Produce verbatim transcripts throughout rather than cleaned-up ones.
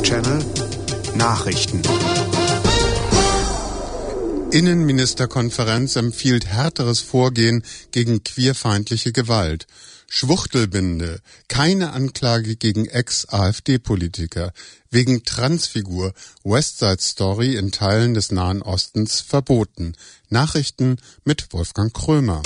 Channel Nachrichten. Innenministerkonferenz empfiehlt härteres Vorgehen gegen queerfeindliche Gewalt. Schwuchtelbinde, keine Anklage gegen Ex-AfD-Politiker. Wegen Transfigur, West Side Story in Teilen des Nahen Ostens verboten. Nachrichten mit Wolfgang Krömer.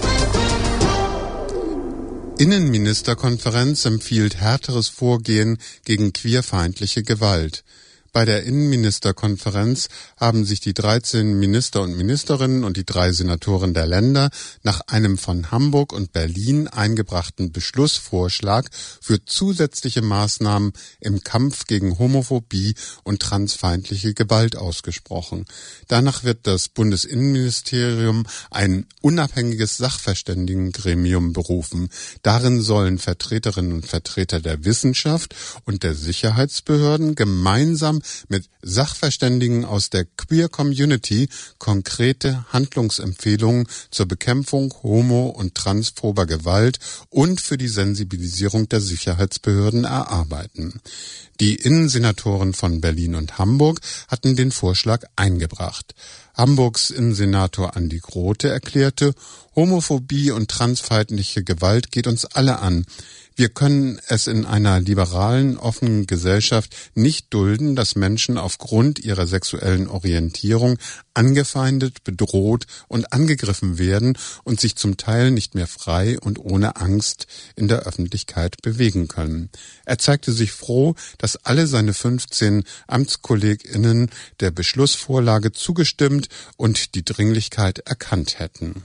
Innenministerkonferenz empfiehlt härteres Vorgehen gegen queerfeindliche Gewalt. Bei der Innenministerkonferenz haben sich die dreizehn Minister und Ministerinnen und die drei Senatoren der Länder nach einem von Hamburg und Berlin eingebrachten Beschlussvorschlag für zusätzliche Maßnahmen im Kampf gegen Homophobie und transfeindliche Gewalt ausgesprochen. Danach wird das Bundesinnenministerium ein unabhängiges Sachverständigengremium berufen. Darin sollen Vertreterinnen und Vertreter der Wissenschaft und der Sicherheitsbehörden gemeinsam mit Sachverständigen aus der Queer Community konkrete Handlungsempfehlungen zur Bekämpfung homo- und transphober Gewalt und für die Sensibilisierung der Sicherheitsbehörden erarbeiten. Die Innensenatoren von Berlin und Hamburg hatten den Vorschlag eingebracht. Hamburgs Innensenator Andi Grote erklärte, Homophobie und transfeindliche Gewalt geht uns alle an. Wir können es in einer liberalen, offenen Gesellschaft nicht dulden, dass Menschen aufgrund ihrer sexuellen Orientierung angefeindet, bedroht und angegriffen werden und sich zum Teil nicht mehr frei und ohne Angst in der Öffentlichkeit bewegen können. Er zeigte sich froh, dass alle seine fünfzehn AmtskollegInnen der Beschlussvorlage zugestimmt und die Dringlichkeit erkannt hätten.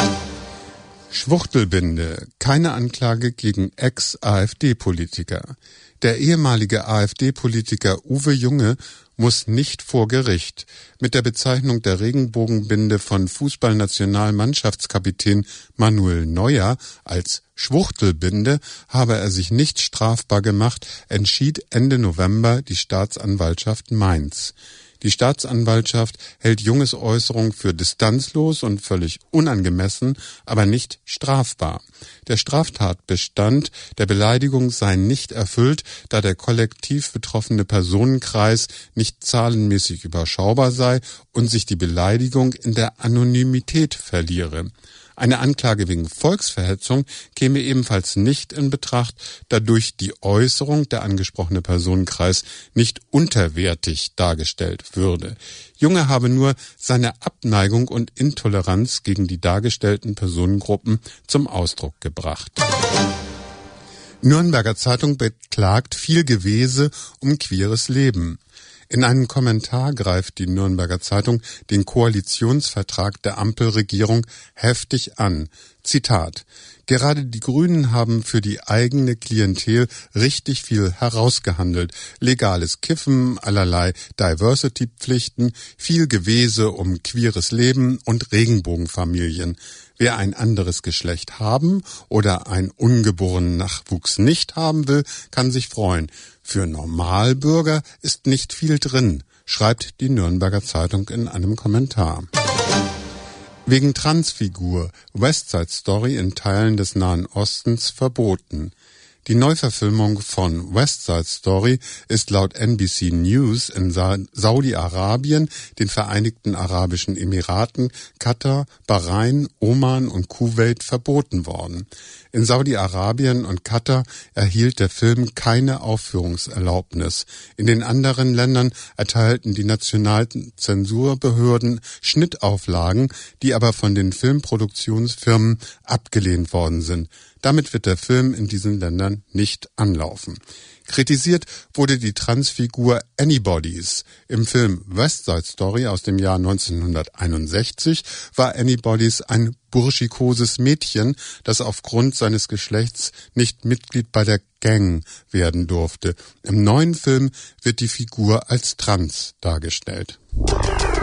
Schwuchtelbinde, keine Anklage gegen Ex-AfD-Politiker. Der ehemalige AfD-Politiker Uwe Junge muss nicht vor Gericht. Mit der Bezeichnung der Regenbogenbinde von Fußballnationalmannschaftskapitän Manuel Neuer als Schwuchtelbinde habe er sich nicht strafbar gemacht, entschied Ende November die Staatsanwaltschaft Mainz. Die Staatsanwaltschaft hält Junges Äußerung für distanzlos und völlig unangemessen, aber nicht strafbar. Der Straftatbestand der Beleidigung sei nicht erfüllt, da der kollektiv betroffene Personenkreis nicht zahlenmäßig überschaubar sei und sich die Beleidigung in der Anonymität verliere. Eine Anklage wegen Volksverhetzung käme ebenfalls nicht in Betracht, da durch die Äußerung der angesprochene Personenkreis nicht unterwertig dargestellt würde. Junge habe nur seine Abneigung und Intoleranz gegen die dargestellten Personengruppen zum Ausdruck gebracht. Nürnberger Zeitung beklagt viel Gewese um queeres Leben. In einem Kommentar greift die Nürnberger Zeitung den Koalitionsvertrag der Ampelregierung heftig an. Zitat: Gerade die Grünen haben für die eigene Klientel richtig viel herausgehandelt. Legales Kiffen, allerlei Diversity-Pflichten, viel Gewese um queeres Leben und Regenbogenfamilien. Wer ein anderes Geschlecht haben oder einen ungeborenen Nachwuchs nicht haben will, kann sich freuen. Für Normalbürger ist nicht viel drin, schreibt die Nürnberger Zeitung in einem Kommentar. Wegen Transfigur, West Side Story in Teilen des Nahen Ostens verboten. Die Neuverfilmung von West Side Story ist laut N B C News in Sa- Saudi-Arabien, den Vereinigten Arabischen Emiraten, Katar, Bahrain, Oman und Kuwait verboten worden. In Saudi-Arabien und Katar erhielt der Film keine Aufführungserlaubnis. In den anderen Ländern erteilten die nationalen Zensurbehörden Schnittauflagen, die aber von den Filmproduktionsfirmen abgelehnt worden sind. Damit wird der Film in diesen Ländern nicht anlaufen. Kritisiert wurde die Transfigur Anybody's. Im Film West Side Story aus dem Jahr neunzehnhunderteinundsechzig war Anybody's ein burschikoses Mädchen, das aufgrund seines Geschlechts nicht Mitglied bei der Gang werden durfte. Im neuen Film wird die Figur als trans dargestellt.